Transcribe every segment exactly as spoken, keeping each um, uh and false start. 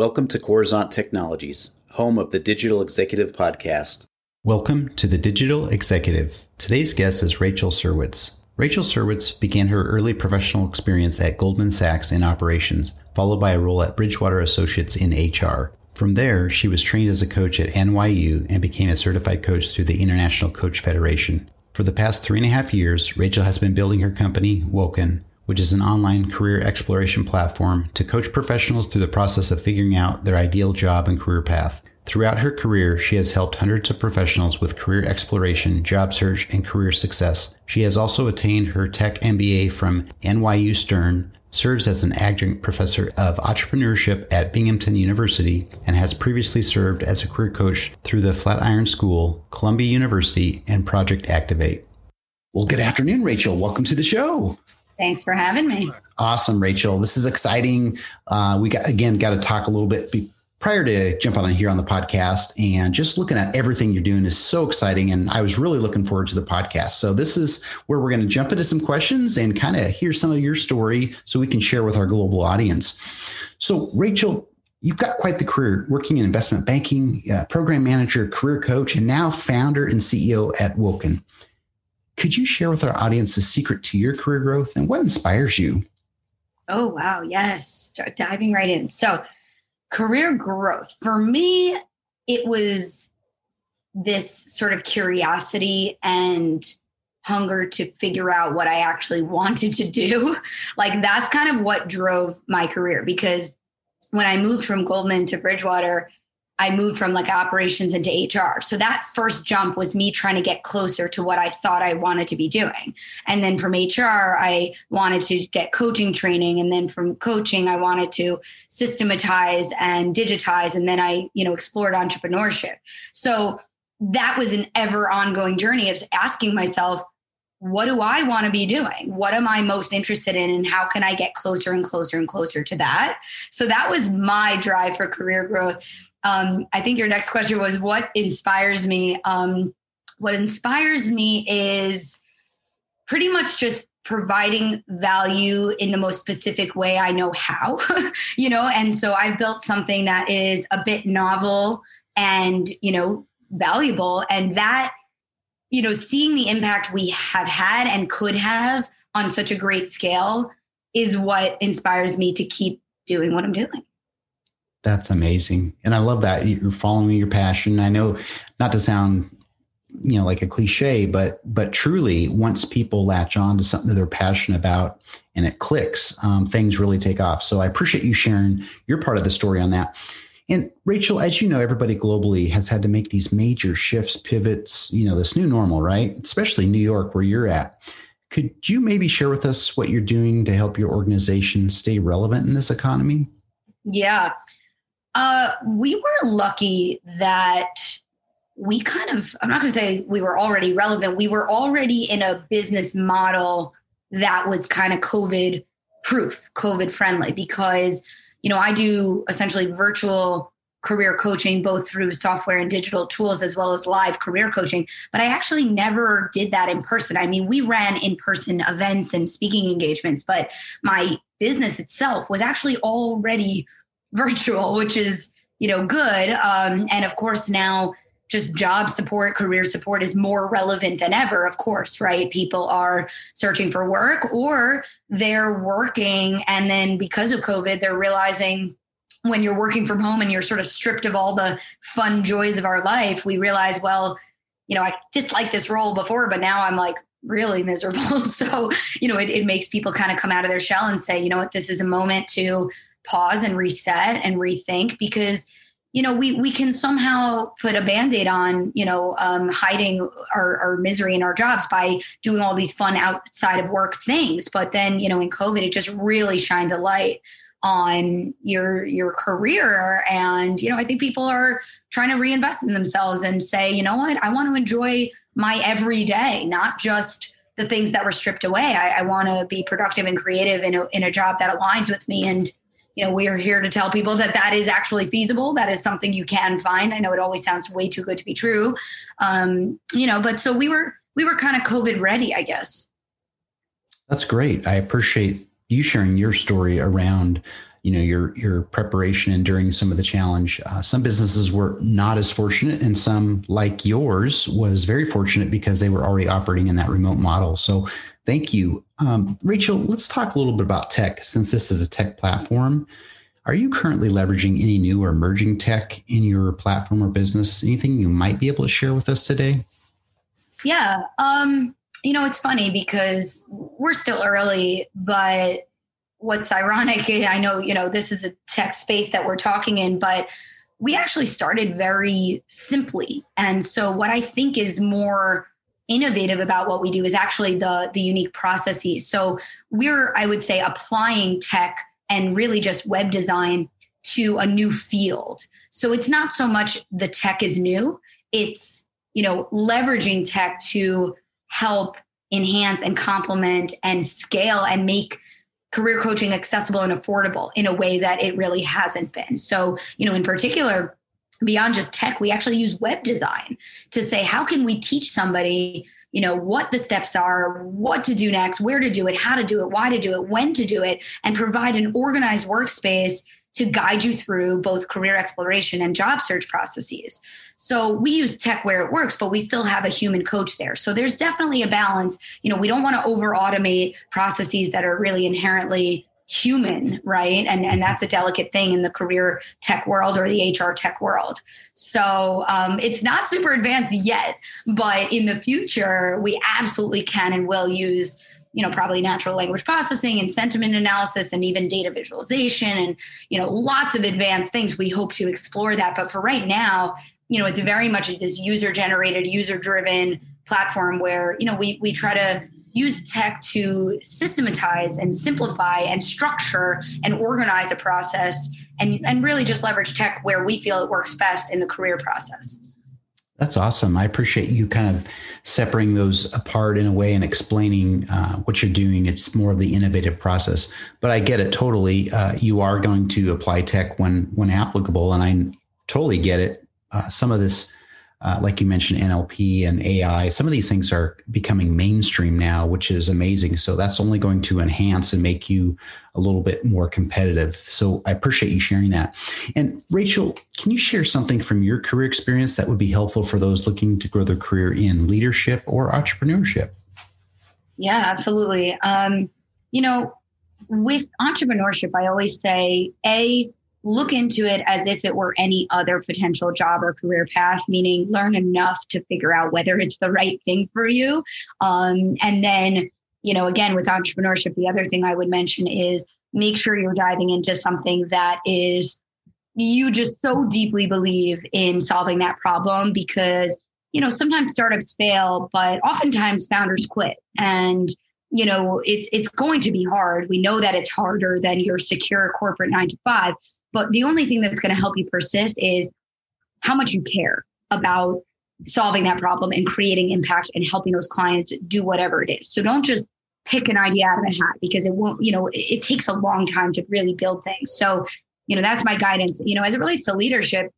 Welcome to Coruzant Technologies, home of the Digital Executive Podcast. Welcome to the Digital Executive. Today's guest is Rachel Surwitz. Rachel Surwitz began her early professional experience at Goldman Sachs in operations, followed by a role at Bridgewater Associates in H R. From there, she was trained as a coach at N Y U and became a certified coach through the International Coach Federation. For the past three and a half years, Rachel has been building her company, Woken, which is an online career exploration platform to coach professionals through the process of figuring out their ideal job and career path. Throughout her career, she has helped hundreds of professionals with career exploration, job search, and career success. She has also attained her tech M B A from N Y U Stern, serves as an adjunct professor of entrepreneurship at Binghamton University, and has previously served as a career coach through the Flatiron School, Columbia University, and Project Activate. Well, good afternoon, Rachel. Welcome to the show. Thanks for having me. Awesome, Rachel. This is exciting. Uh, we got, again, got to talk a little bit be, prior to jumping on here on the podcast, and just looking at everything you're doing is so exciting. And I was really looking forward to the podcast. So this is where we're going to jump into some questions and kind of hear some of your story so we can share with our global audience. So Rachel, you've got quite the career working in investment banking, uh, program manager, career coach, and now founder and C E O at Woken. Could you share with our audience the secret to your career growth and what inspires you? Oh, wow. Yes. Start diving right in. So career growth for me, it was this sort of curiosity and hunger to figure out what I actually wanted to do. Like that's kind of what drove my career, because when I moved from Goldman to Bridgewater, I moved from like operations into H R. So that first jump was me trying to get closer to what I thought I wanted to be doing. And then from H R, I wanted to get coaching training. And then from coaching, I wanted to systematize and digitize. And then I, you know, explored entrepreneurship. So that was an ever ongoing journey of asking myself, what do I want to be doing? What am I most interested in? And how can I get closer and closer and closer to that? So that was my drive for career growth. Um, I think your next question was what inspires me? Um, what inspires me is pretty much just providing value in the most specific way I know how, you know, and so I've built something that is a bit novel and, you know, valuable. And that, you know, seeing the impact we have had and could have on such a great scale is what inspires me to keep doing what I'm doing. That's amazing. And I love that you're following your passion. I know, not to sound, you know, like a cliche, but, but truly once people latch on to something that they're passionate about and it clicks, um, things really take off. So I appreciate you sharing your part of the story on that. And Rachel, as you know, everybody globally has had to make these major shifts, pivots, you know, this new normal, right? Especially New York, where you're at. Could you maybe share with us what you're doing to help your organization stay relevant in this economy? Yeah. Uh, we were lucky that we kind of, I'm not going to say we were already relevant. We were already in a business model that was kind of COVID proof, COVID friendly, because, you know, I do essentially virtual career coaching, both through software and digital tools, as well as live career coaching. But I actually never did that in person. I mean, we ran in-person events and speaking engagements, but my business itself was actually already virtual, which is, you know, good. Um, and of course, now just job support, career support is more relevant than ever, of course, right? People are searching for work or they're working. And then because of COVID, they're realizing when you're working from home and you're sort of stripped of all the fun joys of our life, we realize, well, you know, I disliked this role before, but now I'm like really miserable. So, you know, it, it makes people kind of come out of their shell and say, you know what, this is a moment to pause and reset and rethink, because, you know, we, we can somehow put a Band-Aid on, you know, um, hiding our, our misery in our jobs by doing all these fun outside of work things. But then, you know, in COVID, it just really shines a light on your, your career. And, you know, I think people are trying to reinvest in themselves and say, you know what, I want to enjoy my everyday, not just the things that were stripped away. I, I want to be productive and creative in a, in a job that aligns with me. And, you know, we are here to tell people that that is actually feasible. That is something you can find. I know it always sounds way too good to be true. Um, you know, but so we were, we were kind of COVID ready, I guess. That's great. I appreciate you sharing your story around, you know, your your preparation and during some of the challenge. Uh, some businesses were not as fortunate, and some, like yours, was very fortunate because they were already operating in that remote model. So thank you. Um, Rachel, let's talk a little bit about tech, since this is a tech platform. Are you currently leveraging any new or emerging tech in your platform or business? Anything you might be able to share with us today? Yeah. Um, you know, it's funny because we're still early, but what's ironic, I know, you know, this is a tech space that we're talking in, but we actually started very simply. And so what I think is more innovative about what we do is actually the, the unique processes. So we're, I would say, applying tech and really just web design to a new field. So it's not so much the tech is new, it's, you know, leveraging tech to help enhance and complement and scale and make career coaching accessible and affordable in a way that it really hasn't been. So, you know, in particular, beyond just tech, we actually use web design to say, how can we teach somebody, you know, what the steps are, what to do next, where to do it, how to do it, why to do it, when to do it, and provide an organized workspace to guide you through both career exploration and job search processes. So we use tech where it works, but we still have a human coach there. So there's definitely a balance. You know, we don't want to over automate processes that are really inherently human, right? And, and that's a delicate thing in the career tech world or the H R tech world. So um, it's not super advanced yet, but in the future, we absolutely can and will use, you know, probably natural language processing and sentiment analysis and even data visualization and, you know, lots of advanced things. We hope to explore that. But for right now, you know, it's very much this user generated, user driven platform where, you know, we, we try to use tech to systematize and simplify and structure and organize a process and, and really just leverage tech where we feel it works best in the career process. That's awesome. I appreciate you kind of separating those apart in a way and explaining uh, what you're doing. It's more of the innovative process, but I get it totally. Uh, you are going to apply tech when when applicable, and I totally get it. Uh, some of this, uh, like you mentioned, N L P and A I, some of these things are becoming mainstream now, which is amazing. So that's only going to enhance and make you a little bit more competitive. So I appreciate you sharing that. And Rachel, can you share something from your career experience that would be helpful for those looking to grow their career in leadership or entrepreneurship? Yeah, absolutely. Um, you know, with entrepreneurship, I always say, A, look into it as if it were any other potential job or career path, meaning learn enough to figure out whether it's the right thing for you. Um, and then, you know, again, with entrepreneurship, the other thing I would mention is make sure you're diving into something that is you just so deeply believe in solving that problem, because, you know, sometimes startups fail, but oftentimes founders quit. And, you know, it's it's going to be hard. We know that it's harder than your secure corporate nine to five. But the only thing that's going to help you persist is how much you care about solving that problem and creating impact and helping those clients do whatever it is. So don't just pick an idea out of a hat, because it won't, you know, it, it takes a long time to really build things. So, you know, that's my guidance. You know, as it relates to leadership,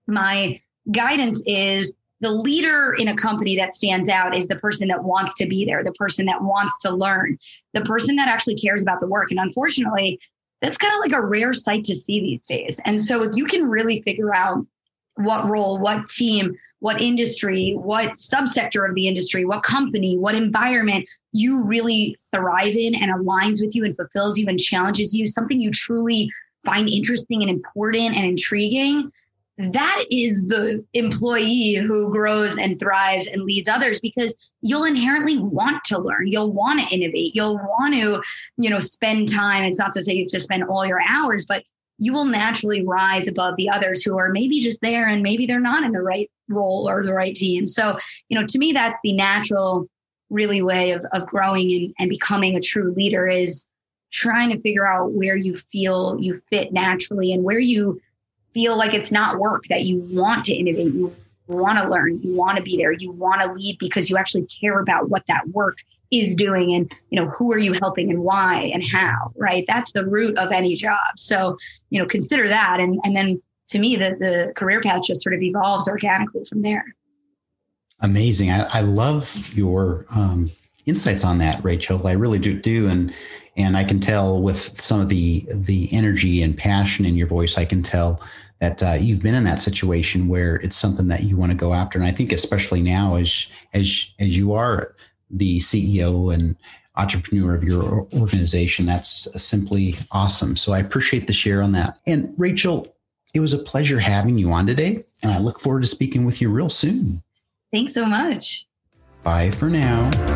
my guidance is the leader in a company that stands out is the person that wants to be there, the person that wants to learn, the person that actually cares about the work. And unfortunately, that's kind of like a rare sight to see these days. And so if you can really figure out what role, what team, what industry, what subsector of the industry, what company, what environment you really thrive in and aligns with you and fulfills you and challenges you, something you truly find interesting and important and intriguing, that is the employee who grows and thrives and leads others, because you'll inherently want to learn. You'll want to innovate. You'll want to, you know, spend time. It's not to say you have to spend all your hours, but you will naturally rise above the others who are maybe just there and maybe they're not in the right role or the right team. So, you know, to me, that's the natural really way of, of growing and, and becoming a true leader, is trying to figure out where you feel you fit naturally and where you feel like it's not work, that you want to innovate, you want to learn, you want to be there, you want to lead because you actually care about what that work is doing and, you know, who are you helping and why and how, right? That's the root of any job. So, you know, consider that. And, and then to me, the, the career path just sort of evolves organically from there. Amazing. I, I love your, um, insights on that, Rachel. I really do do. And and I can tell with some of the the energy and passion in your voice, I can tell that uh, you've been in that situation where it's something that you want to go after. And I think especially now as as as you are the C E O and entrepreneur of your organization, that's simply awesome. So I appreciate the share on that. And Rachel, it was a pleasure having you on today, and I look forward to speaking with you real soon. Thanks so much. Bye for now.